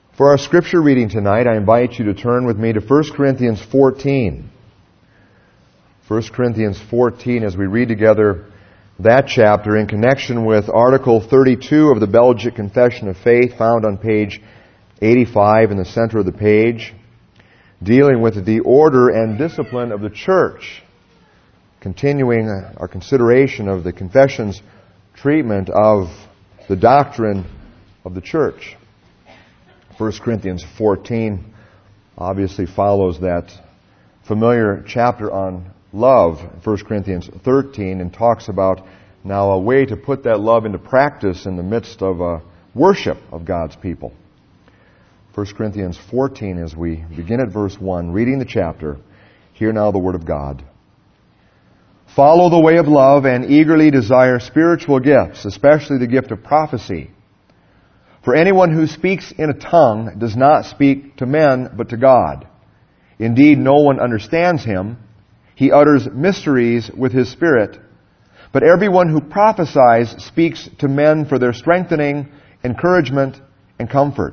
For our scripture reading tonight, I invite you to turn with me to 1 Corinthians 14. 1 Corinthians 14, as we read together that chapter in connection with Article 32 of the Belgic Confession of Faith, found on page 85 in the center of the page, dealing with the order and discipline of the church, continuing our consideration of the Confession's treatment of the doctrine of the church. 1 Corinthians 14 obviously follows that familiar chapter on love, 1 Corinthians 13, and talks about now a way to put that love into practice in the midst of worship of God's people. 1 Corinthians 14, as we begin at verse 1, reading the chapter, hear now the word of God. Follow the way of love and eagerly desire spiritual gifts, especially the gift of prophecy. For anyone who speaks in a tongue does not speak to men, but to God. Indeed, no one understands him. He utters mysteries with his spirit. But everyone who prophesies speaks to men for their strengthening, encouragement, and comfort.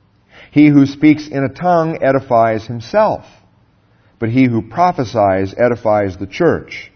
He who speaks in a tongue edifies himself, but he who prophesies edifies the church.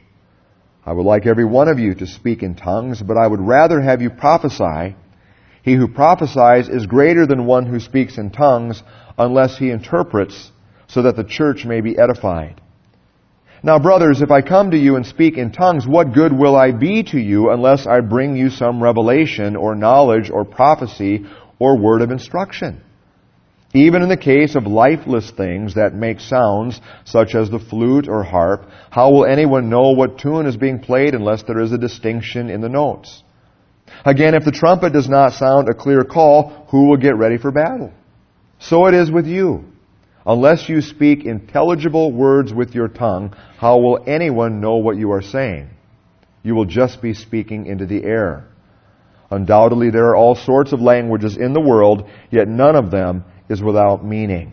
I would like every one of you to speak in tongues, but I would rather have you prophesy. He who prophesies is greater than one who speaks in tongues, unless he interprets, so that the church may be edified. Now, brothers, if I come to you and speak in tongues, what good will I be to you unless I bring you some revelation or knowledge or prophecy or word of instruction? Even in the case of lifeless things that make sounds, such as the flute or harp, how will anyone know what tune is being played unless there is a distinction in the notes? Again, if the trumpet does not sound a clear call, who will get ready for battle? So it is with you. Unless you speak intelligible words with your tongue, how will anyone know what you are saying? You will just be speaking into the air. Undoubtedly, there are all sorts of languages in the world, yet none of them is without meaning.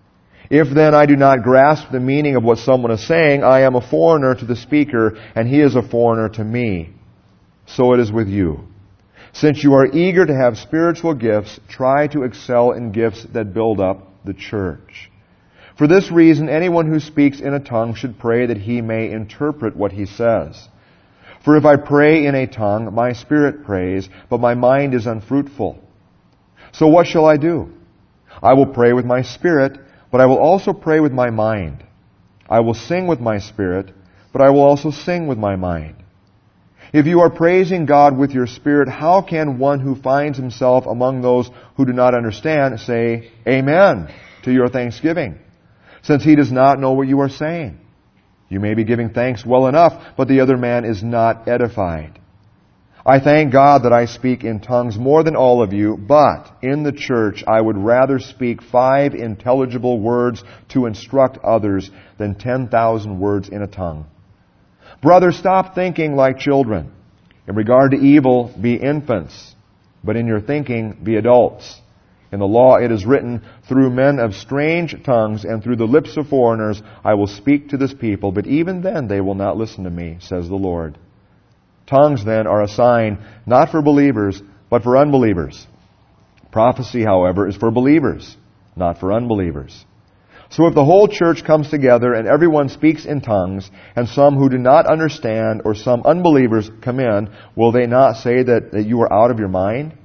If then I do not grasp the meaning of what someone is saying, I am a foreigner to the speaker, and he is a foreigner to me. So it is with you. Since you are eager to have spiritual gifts, try to excel in gifts that build up the church. For this reason, anyone who speaks in a tongue should pray that he may interpret what he says. For if I pray in a tongue, my spirit prays, but my mind is unfruitful. So what shall I do? I will pray with my spirit, but I will also pray with my mind. I will sing with my spirit, but I will also sing with my mind. If you are praising God with your spirit, how can one who finds himself among those who do not understand say, Amen, to your thanksgiving, since he does not know what you are saying? You may be giving thanks well enough, but the other man is not edified. I thank God that I speak in tongues more than all of you, but in the church I would rather speak 5 intelligible words to instruct others than 10,000 words in a tongue. Brothers, stop thinking like children. In regard to evil, be infants, but in your thinking, be adults. In the law it is written, through men of strange tongues and through the lips of foreigners I will speak to this people, but even then they will not listen to me, says the Lord. Tongues then are a sign not for believers, but for unbelievers. Prophecy, however, is for believers, not for unbelievers. So if the whole church comes together and everyone speaks in tongues, and some who do not understand or some unbelievers come in, will they not say that you are out of your mind?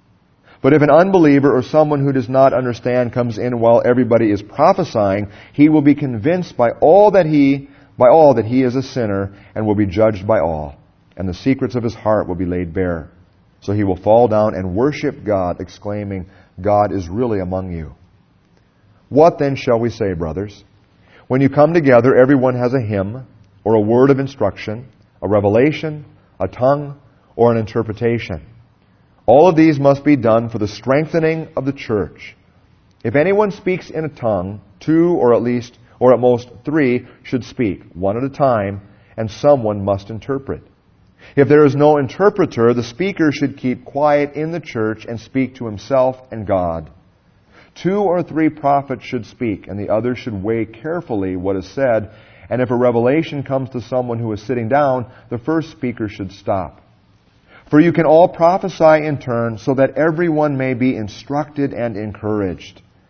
But if an unbeliever or someone who does not understand comes in while everybody is prophesying, he will be convinced by all that he is a sinner and will be judged by all, and the secrets of his heart will be laid bare. So he will fall down and worship God, exclaiming, God is really among you. What then shall we say, brothers? When you come together, everyone has a hymn, or a word of instruction, a revelation, a tongue, or an interpretation. All of these must be done for the strengthening of the church. If anyone speaks in a tongue, 2 or at most 3 should speak, one at a time, and someone must interpret. If there is no interpreter, the speaker should keep quiet in the church and speak to himself and God. 2 or 3 prophets should speak, and the others should weigh carefully what is said. And if a revelation comes to someone who is sitting down, the first speaker should stop. For you can all prophesy in turn, so that everyone may be instructed and encouraged.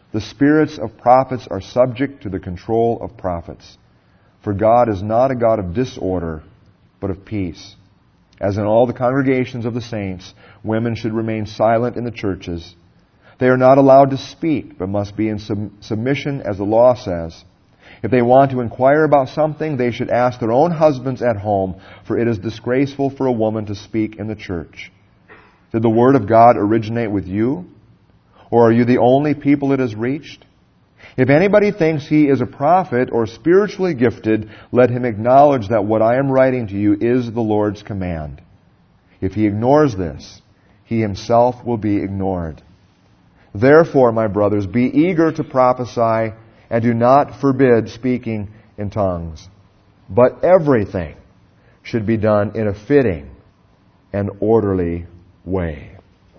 The spirits of prophets are subject to the control of prophets. For God is not a God of disorder, but of peace. As in all the congregations of the saints, women should remain silent in the churches. They are not allowed to speak, but must be in submission as the law says. If they want to inquire about something, they should ask their own husbands at home, for it is disgraceful for a woman to speak in the church. Did the word of God originate with you? Or are you the only people it has reached? If anybody thinks he is a prophet or spiritually gifted, let him acknowledge that what I am writing to you is the Lord's command. If he ignores this, he himself will be ignored. Therefore, my brothers, be eager to prophesy, and do not forbid speaking in tongues. But everything should be done in a fitting and orderly way.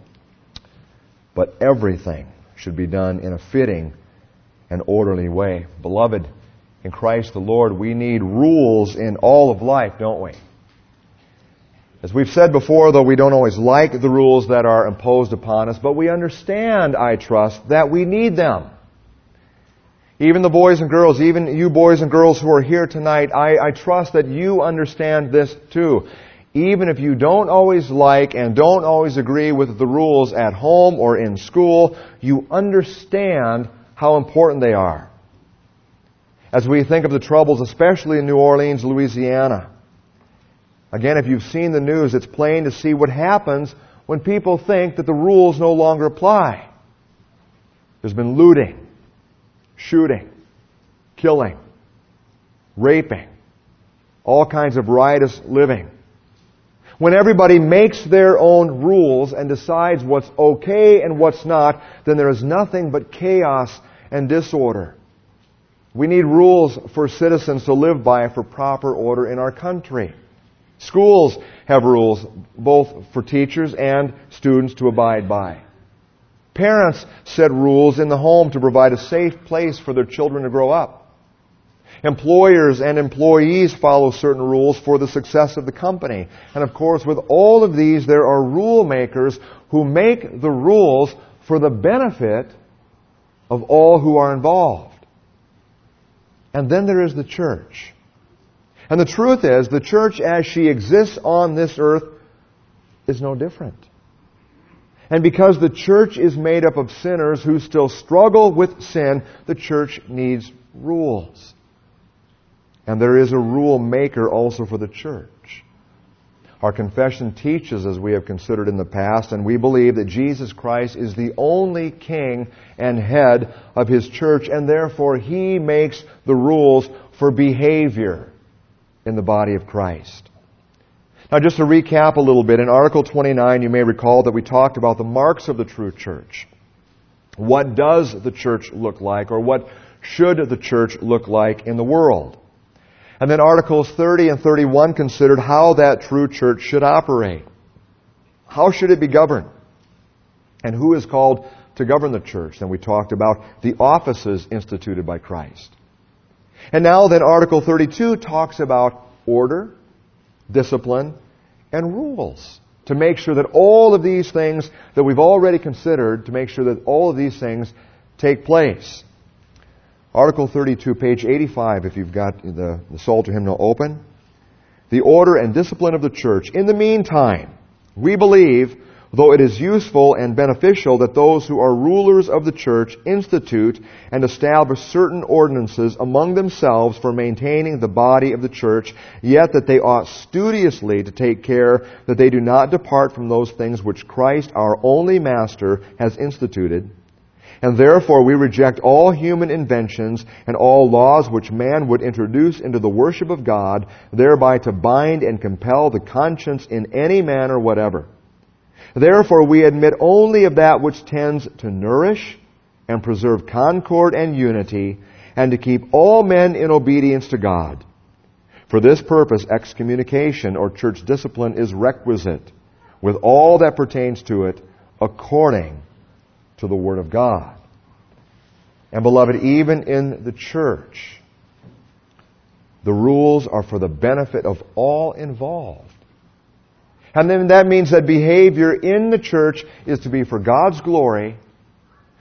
But everything should be done in a fitting and orderly way. Beloved, in Christ the Lord, we need rules in all of life, don't we? As we've said before, though we don't always like the rules that are imposed upon us, but we understand, I trust, that we need them. Even the boys and girls, even you boys and girls who are here tonight, I trust that you understand this too. Even if you don't always like and don't always agree with the rules at home or in school, you understand how important they are. As we think of the troubles, especially in New Orleans, Louisiana. Again, if you've seen the news, it's plain to see what happens when people think that the rules no longer apply. There's been looting, shooting, killing, raping, all kinds of riotous living. When everybody makes their own rules and decides what's okay and what's not, then there is nothing but chaos and disorder. We need rules for citizens to live by for proper order in our country. Schools have rules, both for teachers and students to abide by. Parents set rules in the home to provide a safe place for their children to grow up. Employers and employees follow certain rules for the success of the company. And of course, with all of these, there are rule makers who make the rules for the benefit of all who are involved. And then there is the church. And the truth is, the church as she exists on this earth is no different. And because the church is made up of sinners who still struggle with sin, the church needs rules. And there is a rule maker also for the church. Our confession teaches, as we have considered in the past, and we believe that Jesus Christ is the only king and head of His church, and therefore He makes the rules for behavior in the body of Christ. Now, just to recap a little bit, in Article 29, you may recall that we talked about the marks of the true church. What does the church look like, or what should the church look like in the world? And then Articles 30 and 31 considered how that true church should operate. How should it be governed? And who is called to govern the church? Then we talked about the offices instituted by Christ. And now then Article 32 talks about order, discipline, and rules. To make sure that all of these things that we've already considered, to make sure that all of these things take place. Article 32, page 85, if you've got the Psalter hymnal open. The order and discipline of the church. In the meantime, we believe, though it is useful and beneficial that those who are rulers of the church institute and establish certain ordinances among themselves for maintaining the body of the church, yet that they ought studiously to take care that they do not depart from those things which Christ, our only Master, has instituted. And therefore we reject all human inventions and all laws which man would introduce into the worship of God, thereby to bind and compel the conscience in any manner whatever. Therefore we admit only of that which tends to nourish and preserve concord and unity, and to keep all men in obedience to God. For this purpose excommunication or church discipline is requisite, with all that pertains to it, according to the Word of God. And beloved, even in the church, the rules are for the benefit of all involved. And then that means that behavior in the church is to be for God's glory,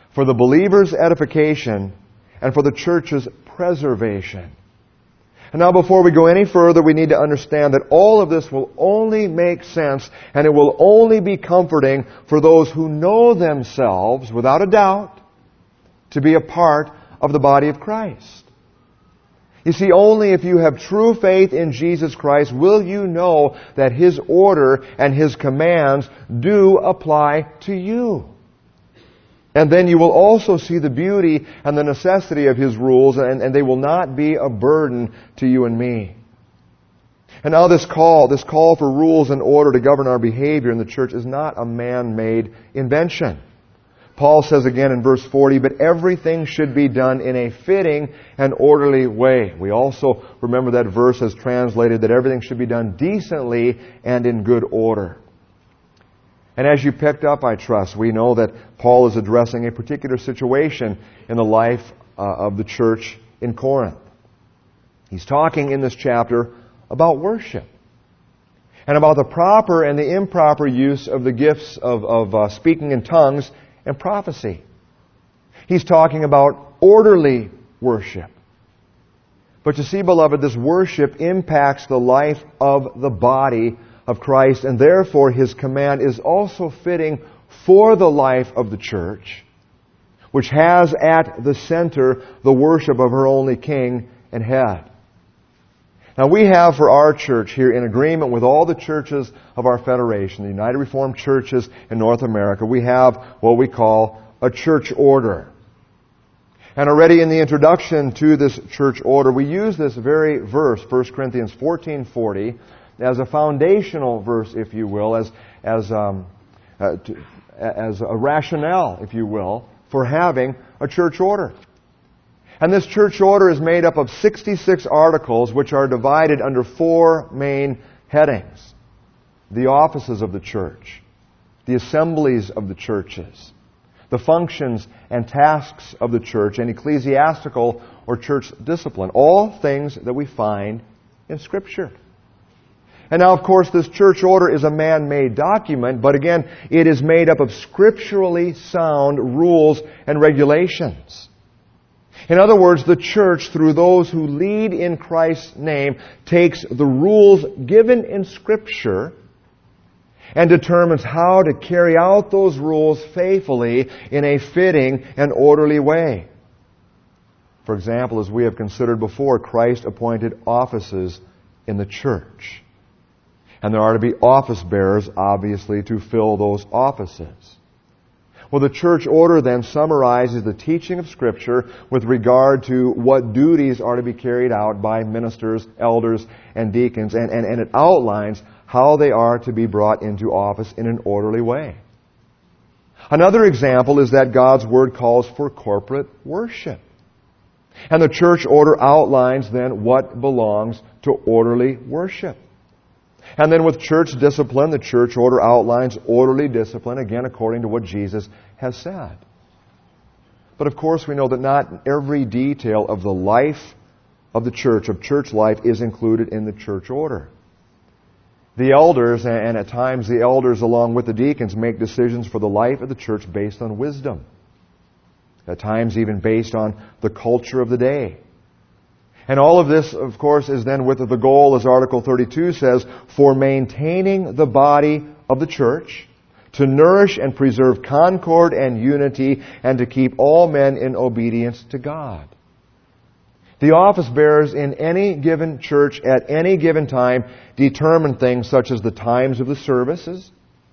for the believer's edification, and for the church's preservation. And now before we go any further, we need to understand that all of this will only make sense and it will only be comforting for those who know themselves, without a doubt, to be a part of the body of Christ. You see, only if you have true faith in Jesus Christ will you know that His order and His commands do apply to you. And then you will also see the beauty and the necessity of His rules, and they will not be a burden to you and me. And now this call for rules and order to govern our behavior in the church is not a man-made invention. Paul says again in verse 40, but everything should be done in a fitting and orderly way. We also remember that verse as translated that everything should be done decently and in good order. And as you picked up, I trust, we know that Paul is addressing a particular situation in the life of the church in Corinth. He's talking in this chapter about worship and about the proper and the improper use of the gifts of speaking in tongues and prophecy. He's talking about orderly worship. But you see, beloved, this worship impacts the life of the body of Christ, and therefore His command is also fitting for the life of the church, which has at the center the worship of her only King and Head. Now we have for our church here, in agreement with all the churches of our federation, the United Reformed Churches in North America, we have what we call a church order. And already in the introduction to this church order, we use this very verse, 1 Corinthians 14:40, as a foundational verse, if you will, as a rationale, if you will, for having a church order. And this church order is made up of 66 articles which are divided under 4 main headings. The offices of the church, the assemblies of the churches, the functions and tasks of the church, and ecclesiastical or church discipline. All things that we find in Scripture. And now, of course, this church order is a man-made document, but again, it is made up of scripturally sound rules and regulations. In other words, the church, through those who lead in Christ's name, takes the rules given in Scripture and determines how to carry out those rules faithfully in a fitting and orderly way. For example, as we have considered before, Christ appointed offices in the church. And there are to be office bearers, obviously, to fill those offices. Well, the church order then summarizes the teaching of Scripture with regard to what duties are to be carried out by ministers, elders, and deacons, and it outlines how they are to be brought into office in an orderly way. Another example is that God's Word calls for corporate worship. And the church order outlines then what belongs to orderly worship. And then with church discipline, the church order outlines orderly discipline, again according to what Jesus has said. But of course we know that not every detail of the life of the church, of church life, is included in the church order. The elders, and at times the elders along with the deacons, make decisions for the life of the church based on wisdom. At times even based on the culture of the day. And all of this, of course, is then with the goal, as Article 32 says, for maintaining the body of the church, to nourish and preserve concord and unity, and to keep all men in obedience to God. The office bearers in any given church at any given time determine things such as the times of the services,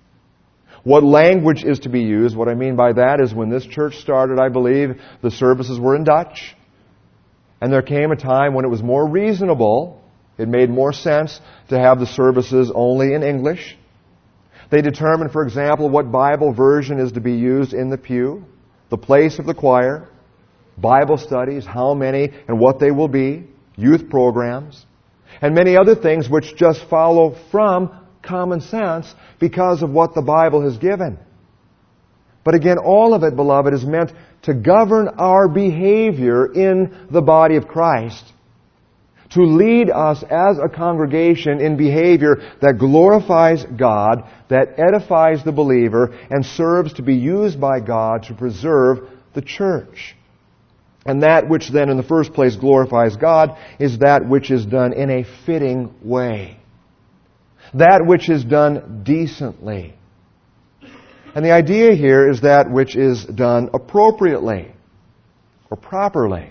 what language is to be used. What I mean by that is when this church started, I believe, the services were in Dutch. And there came a time when it was more reasonable, it made more sense to have the services only in English. They determined, for example, what Bible version is to be used in the pew, the place of the choir, Bible studies, how many and what they will be, youth programs, and many other things which just follow from common sense because of what the Bible has given. But again, all of it, beloved, is meant to govern our behavior in the body of Christ, to lead us as a congregation in behavior that glorifies God, that edifies the believer, and serves to be used by God to preserve the church. And that which then in the first place glorifies God is that which is done in a fitting way. That which is done decently. And the idea here is that which is done appropriately or properly.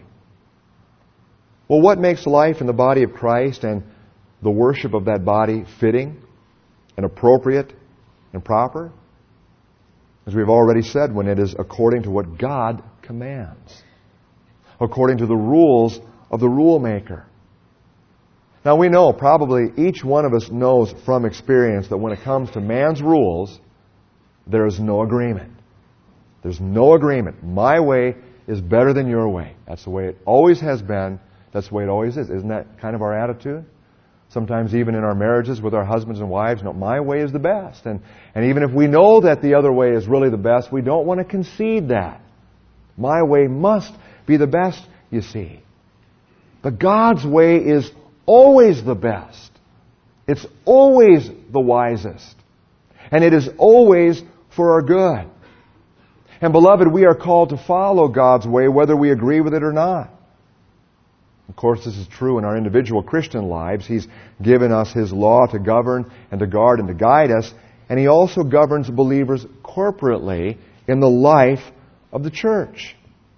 Well, what makes life in the body of Christ and the worship of that body fitting and appropriate and proper? As we've already said, when it is according to what God commands, according to the rules of the rule maker. Now we know, probably each one of us knows from experience, that when it comes to man's rules, there is no agreement. There's no agreement. My way is better than your way. That's the way it always has been. That's the way it always is. Isn't that kind of our attitude? Sometimes even in our marriages with our husbands and wives, no, my way is the best. And even if we know that the other way is really the best, we don't want to concede that. My way must be the best, you see. But God's way is always the best. It's always the wisest. And it is always for our good. And beloved, we are called to follow God's way whether we agree with it or not. Of course, this is true in our individual Christian lives. He's given us His law to govern and to guard and to guide us. And He also governs believers corporately in the life of the church.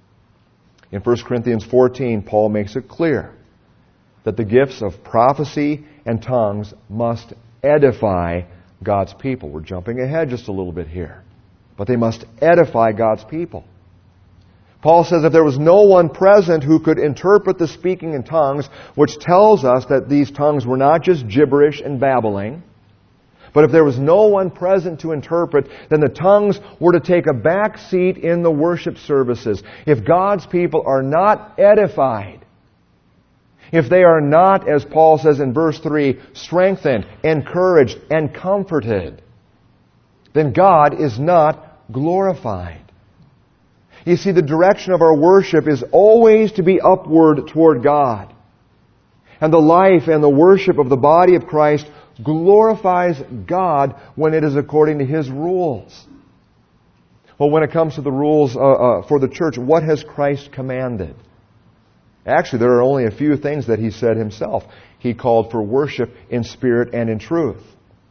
In 1 Corinthians 14, Paul makes it clear that the gifts of prophecy and tongues must edify God's people. We're jumping ahead just a little bit here. But they must edify God's people. Paul says if there was no one present who could interpret the speaking in tongues, which tells us that these tongues were not just gibberish and babbling, but if there was no one present to interpret, then the tongues were to take a back seat in the worship services. If God's people are not edified, if they are not, as Paul says in verse 3, strengthened, encouraged, and comforted, then God is not glorified. You see, the direction of our worship is always to be upward toward God. And the life and the worship of the body of Christ glorifies God when it is according to His rules. Well, when it comes to the rules for the church, what has Christ commanded? Actually, there are only a few things that He said Himself. He called for worship in spirit and in truth.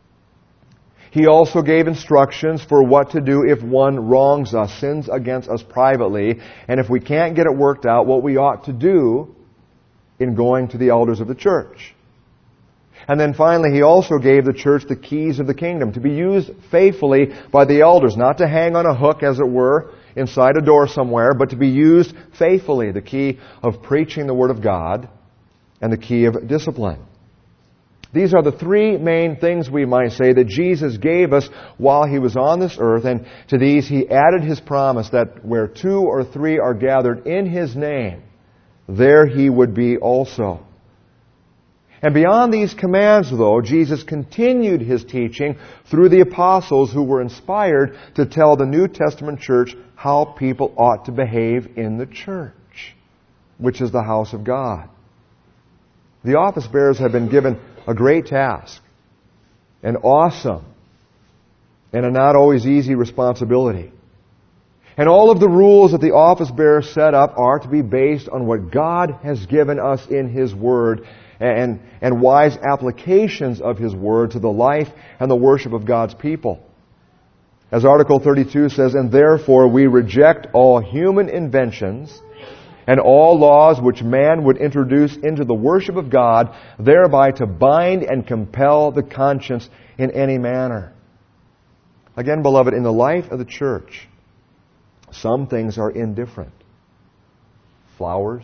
He also gave instructions for what to do if one wrongs us, sins against us privately, and if we can't get it worked out, what we ought to do in going to the elders of the church. And then finally, He also gave the church the keys of the kingdom to be used faithfully by the elders, not to hang on a hook, as it were, inside a door somewhere, but to be used faithfully, the key of preaching the Word of God and the key of discipline. These are the three main things, we might say, that Jesus gave us while He was on this earth, and to these He added His promise that where 2 or 3 are gathered in His name, there He would be also. And beyond these commands, though, Jesus continued His teaching through the apostles who were inspired to tell the New Testament church how people ought to behave in the church, which is the house of God. The office bearers have been given a great task, an awesome and a not always easy responsibility. And all of the rules that the office bearers set up are to be based on what God has given us in His Word and wise applications of His Word to the life and the worship of God's people. As Article 32 says, and therefore we reject all human inventions and all laws which man would introduce into the worship of God, thereby to bind and compel the conscience in any manner. Again, beloved, in the life of the church, some things are indifferent. Flowers,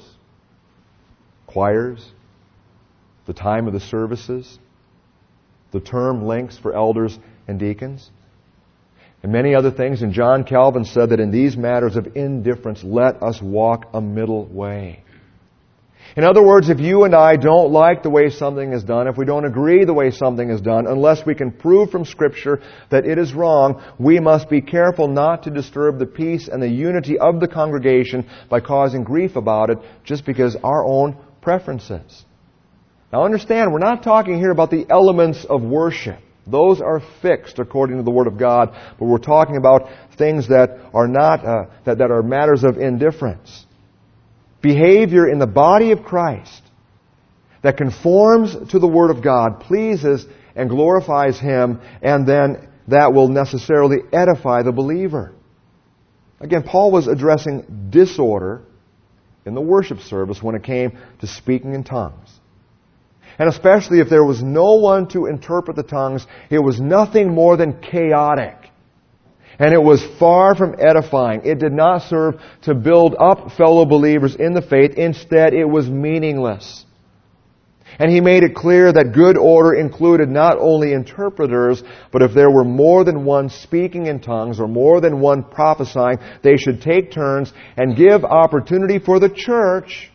choirs, the time of the services, the term lengths for elders and deacons, and many other things. And John Calvin said that in these matters of indifference, let us walk a middle way. In other words, if you and I don't like the way something is done, if we don't agree the way something is done, unless we can prove from Scripture that it is wrong, we must be careful not to disturb the peace and the unity of the congregation by causing grief about it just because our own preferences. Now understand, we're not talking here about the elements of worship. Those are fixed according to the Word of God, but we're talking about things that are not, that are matters of indifference. Behavior in the body of Christ that conforms to the Word of God pleases and glorifies Him, and then that will necessarily edify the believer. Again, Paul was addressing disorder in the worship service when it came to speaking in tongues. And especially if there was no one to interpret the tongues, it was nothing more than chaotic. And it was far from edifying. It did not serve to build up fellow believers in the faith. Instead, it was meaningless. And he made it clear that good order included not only interpreters, but if there were more than one speaking in tongues or more than one prophesying, they should take turns and give opportunity for the church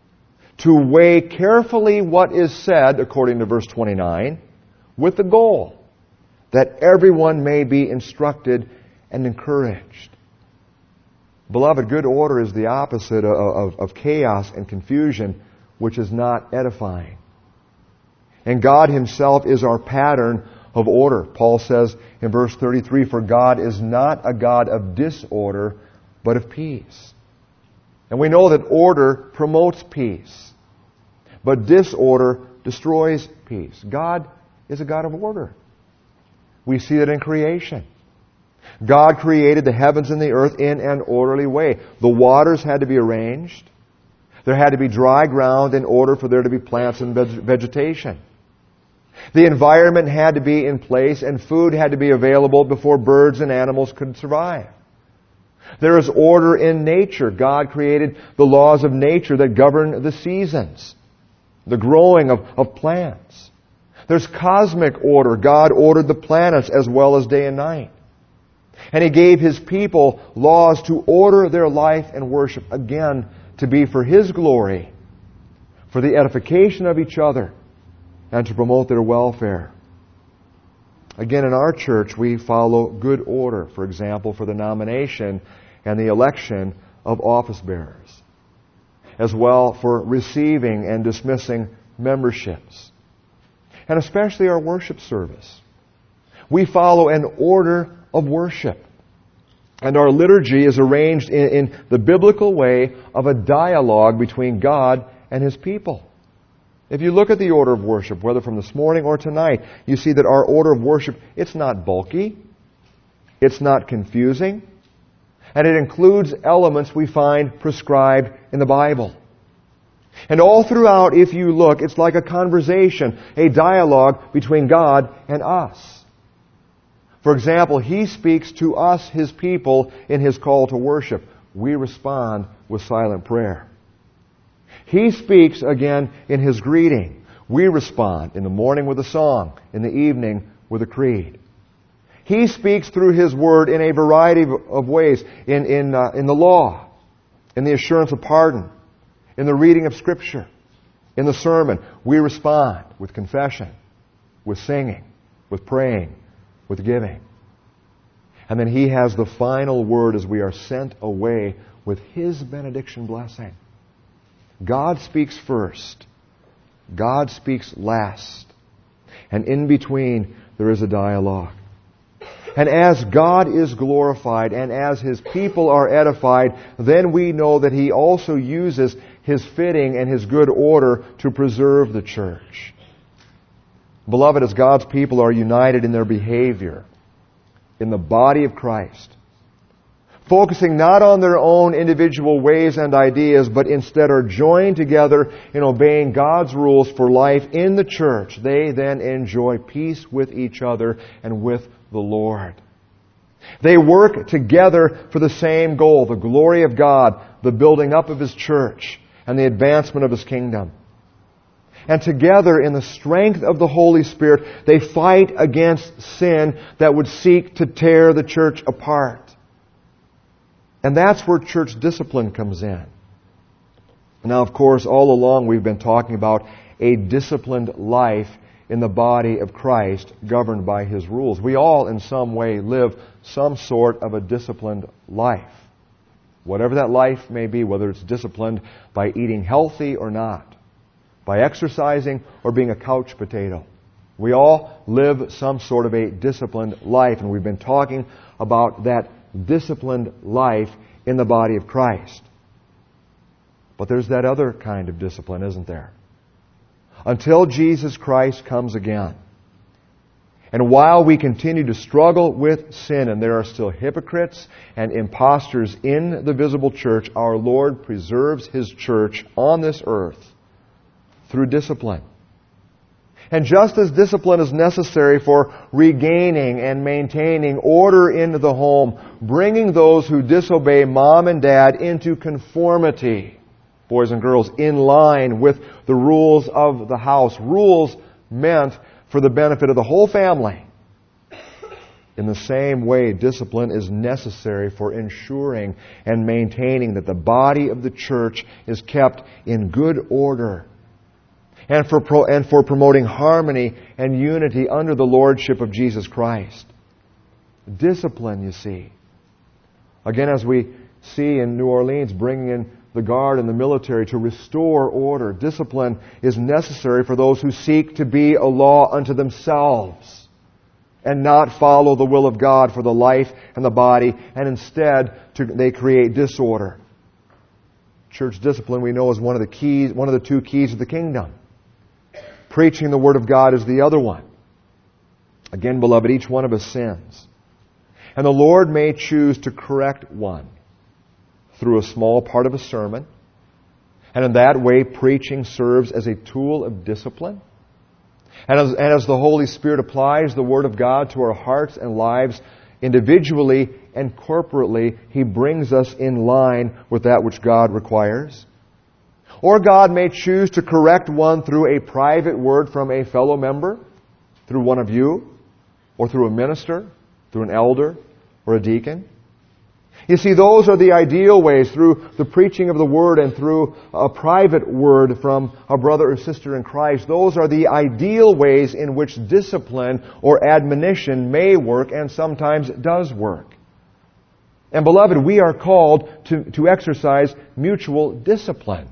to weigh carefully what is said, according to verse 29, with the goal that everyone may be instructed and encouraged. Beloved, good order is the opposite of chaos and confusion, which is not edifying. And God Himself is our pattern of order. Paul says in verse 33, "For God is not a God of disorder, but of peace." And we know that order promotes peace, but disorder destroys peace. God is a God of order. We see that in creation. God created the heavens and the earth in an orderly way. The waters had to be arranged. There had to be dry ground in order for there to be plants and vegetation. The environment had to be in place and food had to be available before birds and animals could survive. There is order in nature. God created the laws of nature that govern the seasons, the growing of plants. There's cosmic order. God ordered the planets as well as day and night. And He gave His people laws to order their life and worship, again, to be for His glory, for the edification of each other, and to promote their welfare. Again, in our church, we follow good order, for example, for the nomination and the election of office bearers, as well for receiving and dismissing memberships, and especially our worship service. We follow an order of worship, and our liturgy is arranged in the biblical way of a dialogue between God and His people. If you look at the order of worship, whether from this morning or tonight, you see that our order of worship, it's not bulky, it's not confusing, and it includes elements we find prescribed in the Bible. And all throughout, if you look, it's like a conversation, a dialogue between God and us. For example, He speaks to us, His people, in His call to worship. We respond with silent prayer. He speaks again in His greeting. We respond in the morning with a song, in the evening with a creed. He speaks through His Word in a variety of ways, in the law, in the assurance of pardon, in the reading of Scripture, in the sermon. We respond with confession, with singing, with praying, with giving. And then He has the final word as we are sent away with His benediction blessing. God speaks first. God speaks last. And in between, there is a dialogue. And as God is glorified and as His people are edified, then we know that He also uses His fitting and His good order to preserve the church. Beloved, as God's people are united in their behavior, in the body of Christ, focusing not on their own individual ways and ideas, but instead are joined together in obeying God's rules for life in the church, they then enjoy peace with each other and with the Lord. They work together for the same goal, the glory of God, the building up of His church, and the advancement of His kingdom. And together, in the strength of the Holy Spirit, they fight against sin that would seek to tear the church apart. And that's where church discipline comes in. Now, of course, all along we've been talking about a disciplined life in the body of Christ governed by His rules. We all, in some way, live some sort of a disciplined life. Whatever that life may be, whether it's disciplined by eating healthy or not, by exercising or being a couch potato, We all live some sort of a disciplined life, and we've been talking about that disciplined life in the body of Christ. But there's that other kind of discipline, isn't there? Until Jesus Christ comes again. And while we continue to struggle with sin, and there are still hypocrites and impostors in the visible church, our Lord preserves His church on this earth through discipline. And just as discipline is necessary for regaining and maintaining order in the home, bringing those who disobey mom and dad into conformity, boys and girls, in line with the rules of the house, rules meant for the benefit of the whole family. In the same way, discipline is necessary for ensuring and maintaining that the body of the church is kept in good order, and for promoting harmony and unity under the lordship of Jesus Christ. Discipline, you see. Again, as we see in New Orleans, bringing in the guard and the military to restore order. Discipline is necessary for those who seek to be a law unto themselves and not follow the will of God for the life and the body, and instead they create disorder. Church discipline, we know, is one of the two keys of the kingdom. Preaching the Word of God is the other one. Again, beloved, each one of us sins. And the Lord may choose to correct one through a small part of a sermon. And in that way, preaching serves as a tool of discipline. And as the Holy Spirit applies the Word of God to our hearts and lives, individually and corporately, He brings us in line with that which God requires. Or God may choose to correct one through a private word from a fellow member, through one of you, or through a minister, through an elder, or a deacon. You see, those are the ideal ways, through the preaching of the Word and through a private word from a brother or sister in Christ. Those are the ideal ways in which discipline or admonition may work, and sometimes does work. And beloved, we are called to exercise mutual discipline.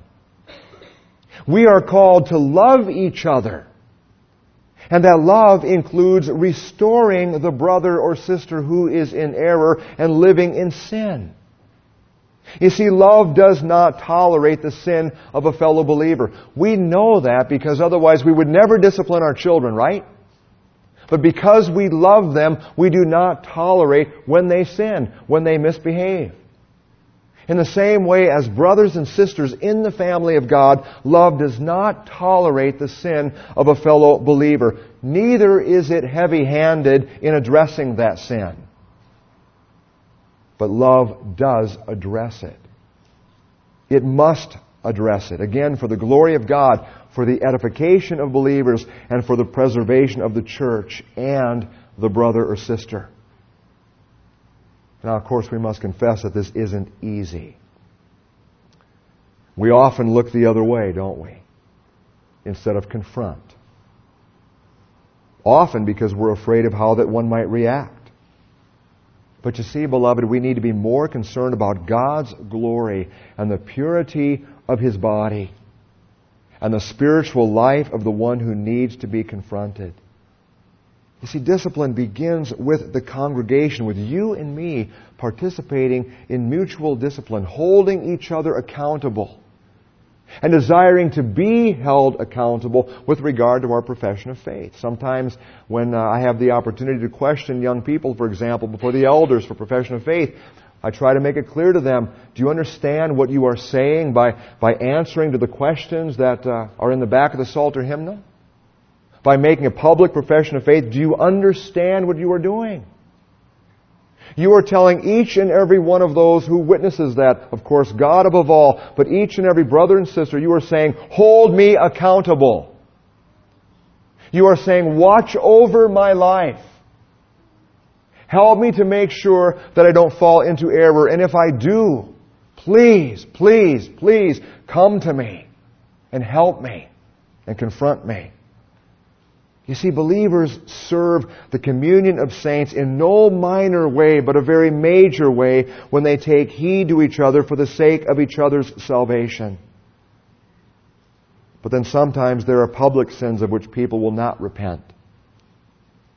We are called to love each other. And that love includes restoring the brother or sister who is in error and living in sin. You see, love does not tolerate the sin of a fellow believer. We know that because otherwise we would never discipline our children, right? But because we love them, we do not tolerate when they sin, when they misbehave. In the same way as brothers and sisters in the family of God, love does not tolerate the sin of a fellow believer. Neither is it heavy-handed in addressing that sin. But love does address it. It must address it. Again, for the glory of God, for the edification of believers, and for the preservation of the church and the brother or sister. Now, of course, we must confess that this isn't easy. We often look the other way, don't we? Instead of confront. Often because we're afraid of how that one might react. But you see, beloved, we need to be more concerned about God's glory and the purity of His body and the spiritual life of the one who needs to be confronted. You see, discipline begins with the congregation, with you and me participating in mutual discipline, holding each other accountable, and desiring to be held accountable with regard to our profession of faith. Sometimes when I have the opportunity to question young people, for example, before the elders for profession of faith, I try to make it clear to them, do you understand what you are saying by answering to the questions that are in the back of the Psalter hymnal? By making a public profession of faith, do you understand what you are doing? You are telling each and every one of those who witnesses that, of course, God above all, but each and every brother and sister, you are saying, hold me accountable. You are saying, watch over my life. Help me to make sure that I don't fall into error. And if I do, please, please, please come to me and help me and confront me. You see, believers serve the communion of saints in no minor way, but a very major way when they take heed to each other for the sake of each other's salvation. But then sometimes there are public sins of which people will not repent.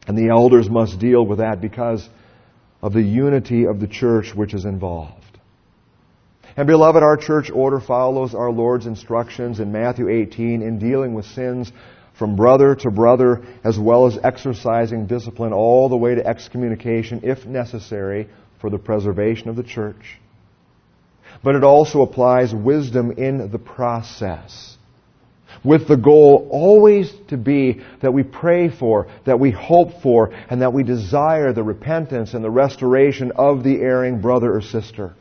And the elders must deal with that because of the unity of the church which is involved. And beloved, our church order follows our Lord's instructions in Matthew 18 in dealing with sins from brother to brother, as well as exercising discipline all the way to excommunication, if necessary, for the preservation of the church. But it also applies wisdom in the process, with the goal always to be that we pray for, that we hope for, and that we desire the repentance and the restoration of the erring brother or sister.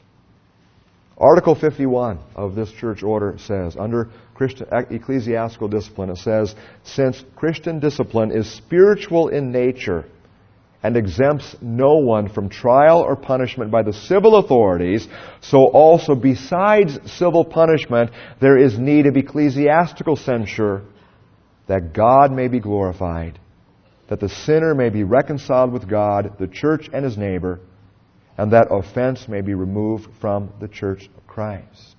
Article 51 of this church order says, under Christian ecclesiastical discipline, it says, since Christian discipline is spiritual in nature and exempts no one from trial or punishment by the civil authorities, so also besides civil punishment, there is need of ecclesiastical censure, that God may be glorified, that the sinner may be reconciled with God, the church, and his neighbor, and that offense may be removed from the church of Christ.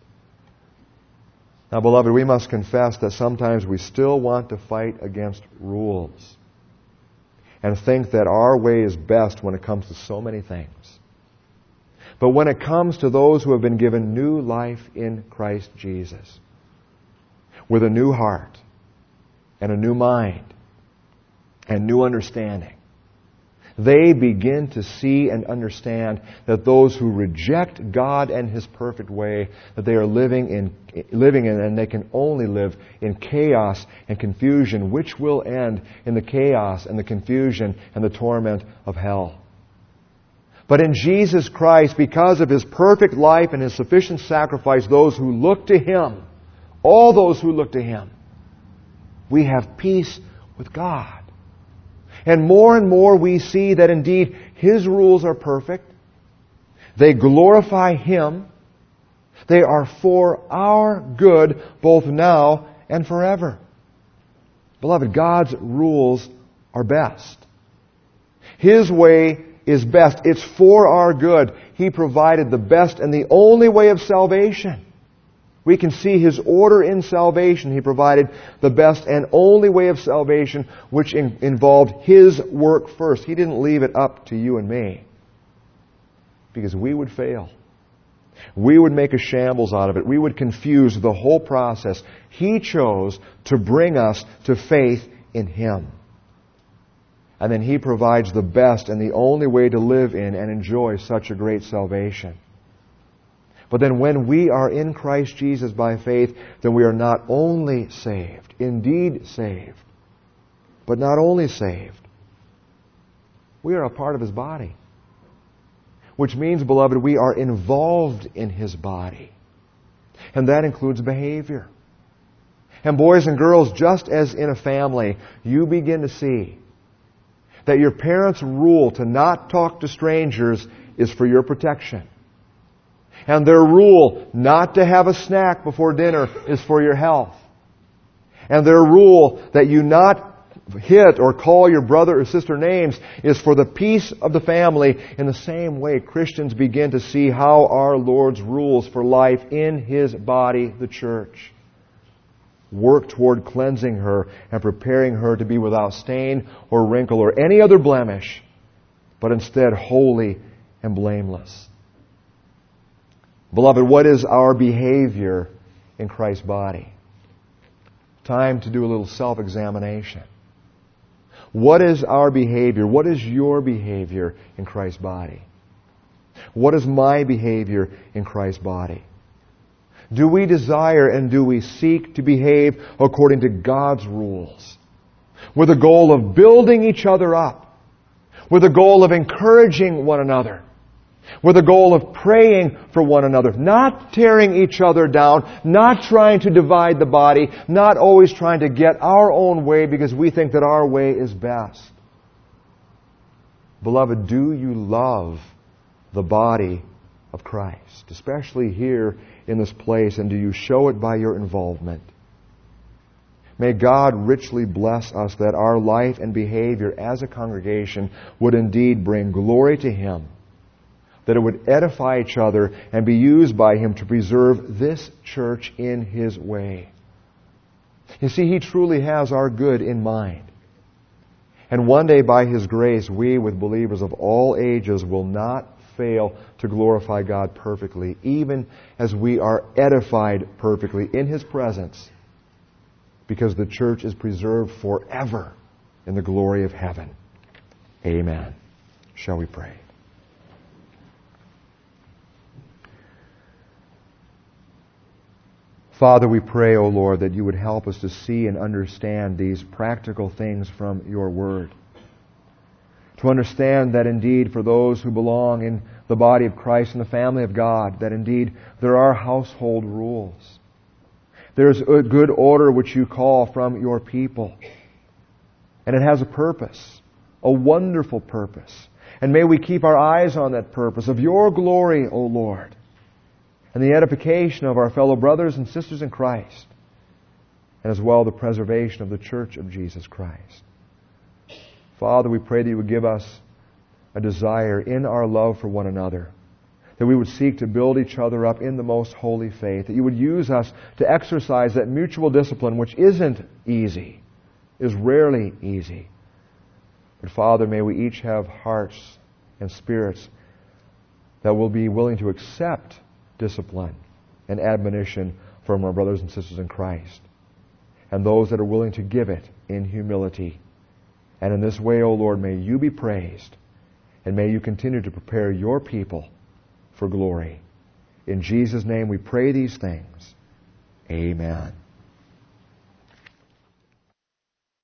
Now, beloved, we must confess that sometimes we still want to fight against rules and think that our way is best when it comes to so many things. But when it comes to those who have been given new life in Christ Jesus, with a new heart and a new mind and new understanding, they begin to see and understand that those who reject God and His perfect way, that they are living in and they can only live in chaos and confusion, which will end in the chaos and the confusion and the torment of hell. But in Jesus Christ, because of His perfect life and His sufficient sacrifice, those who look to Him, all those who look to Him, we have peace with God. And more we see that indeed His rules are perfect. They glorify Him. They are for our good both now and forever. Beloved, God's rules are best. His way is best. It's for our good. He provided the best and the only way of salvation. We can see His order in salvation. He provided the best and only way of salvation, which involved His work first. He didn't leave it up to you and me, because we would fail. We would make a shambles out of it. We would confuse the whole process. He chose to bring us to faith in Him. And then He provides the best and the only way to live in and enjoy such a great salvation. But then when we are in Christ Jesus by faith, then we are not only saved, indeed saved, but not only saved, we are a part of His body. Which means, beloved, we are involved in His body. And that includes behavior. And boys and girls, just as in a family, you begin to see that your parents' rule to not talk to strangers is for your protection. And their rule not to have a snack before dinner is for your health. And their rule that you not hit or call your brother or sister names is for the peace of the family. In the same way, Christians begin to see how our Lord's rules for life in His body, the church, work toward cleansing her and preparing her to be without stain or wrinkle or any other blemish, but instead holy and blameless. Beloved, what is our behavior in Christ's body? Time to do a little self-examination. What is our behavior? What is your behavior in Christ's body? What is my behavior in Christ's body? Do we desire and do we seek to behave according to God's rules, with the goal of building each other up, with the goal of encouraging one another, with the goal of praying for one another, not tearing each other down, not trying to divide the body, not always trying to get our own way because we think that our way is best. Beloved, do you love the body of Christ, especially here in this place, and do you show it by your involvement? May God richly bless us that our life and behavior as a congregation would indeed bring glory to Him, that it would edify each other and be used by Him to preserve this church in His way. You see, He truly has our good in mind. And one day, by His grace, we, with believers of all ages, will not fail to glorify God perfectly, even as we are edified perfectly in His presence, because the church is preserved forever in the glory of heaven. Amen. Shall we pray? Father, we pray, O Lord, that You would help us to see and understand these practical things from Your Word. To understand that indeed for those who belong in the body of Christ and the family of God, that indeed there are household rules. There's a good order which You call from Your people. And it has a purpose, a wonderful purpose. And may we keep our eyes on that purpose of Your glory, O Lord, and the edification of our fellow brothers and sisters in Christ, and as well the preservation of the Church of Jesus Christ. Father, we pray that You would give us a desire in our love for one another, that we would seek to build each other up in the most holy faith, that You would use us to exercise that mutual discipline which isn't easy, is rarely easy. But Father, may we each have hearts and spirits that will be willing to accept discipline and admonition from our brothers and sisters in Christ, and those that are willing to give it in humility. And in this way, O Lord, may You be praised, and may You continue to prepare Your people for glory. In Jesus' name we pray these things. Amen.